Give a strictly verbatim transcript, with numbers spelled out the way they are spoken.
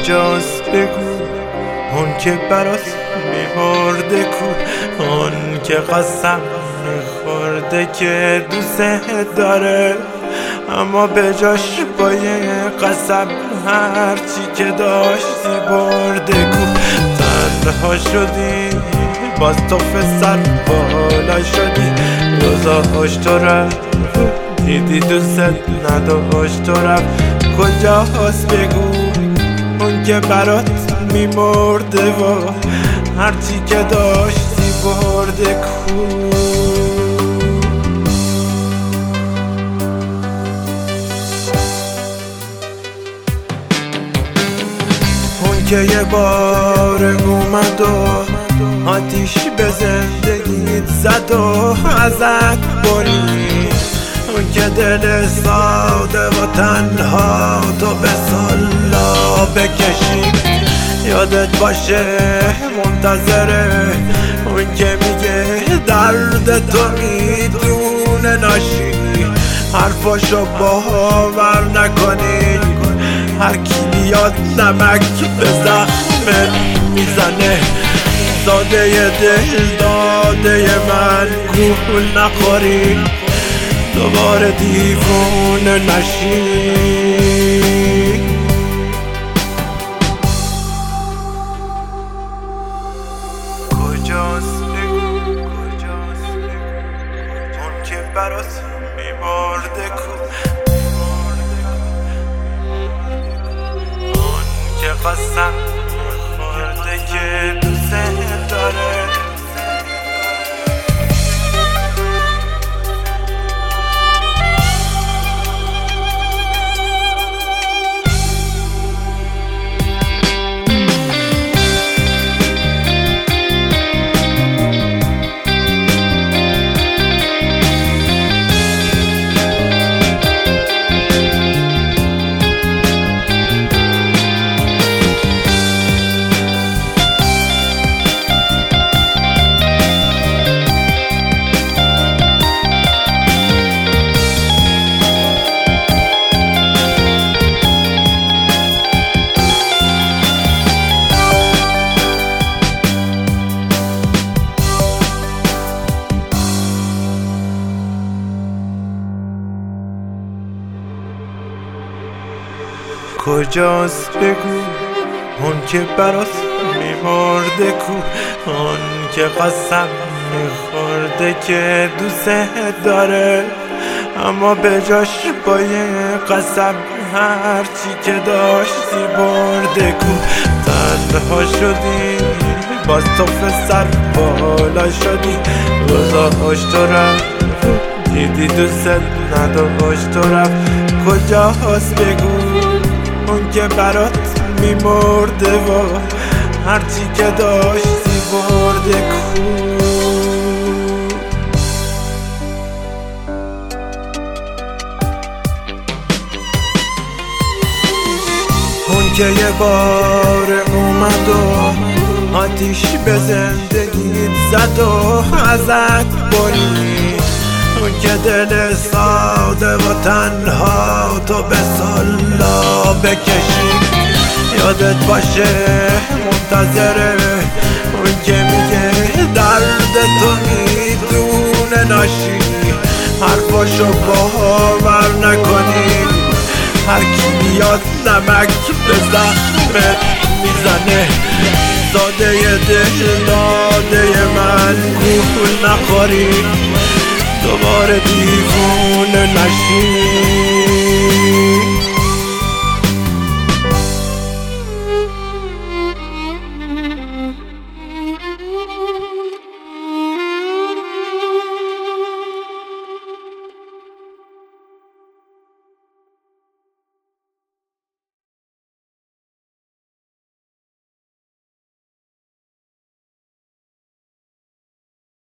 کجاست بگو اون که برات میمرده کو، اون که قسم میخورده که دوست داره اما به جاش با یه قسم هرچی که داشتی برده کو. تنها شدی باز تو سر بالا شدی، روزاش تو رفت دیدی دوست نداشت تو رفت. کجاست بگو اون که برات میمرده و هرچی که داشتی برده کو. اون که یه بار اومد و آتیش به زندگیت زد و ازت برید، اون که دل ساده و تنها تو به سالا بکشید. یادت باشه منتظره اون که میگه درد تو میدونه ناشی، حرفاشو باور نکنی. هر کی بیاد نمک به زخمت میزنه، زاده دل داده من گول نخوری، دوباره دیوونه نشی. کجاست بگو اون که برات میمرده کو، اون که قسم میخورده که دوست داره. کجاست بگو اون که برات میمرده کو، اون که قسم میخورده که دوست داره اما به جاش با یه قسم هرچی که داشتی برده کو. تنها شدی باز تو سر بالا شدی، روزاش تو رفت دیدی دوست نداشت تو رفت. کجاست بگو اون که برات میمرده و هرچی که داشتی برده کو. اون که یه بار اومد و آتیش به زندگیت زد و ازت برید، اون که دل ساده و تنها تو به سالا بکشید. یادت باشه منتظره اون که میگه درد تو میدونه ناشی، حرفاشو باور نکنی. هر کی بیاد نمک به زخمت میزنه، زاده دل داده من گول نخوری، دوباره دیوونه نشی.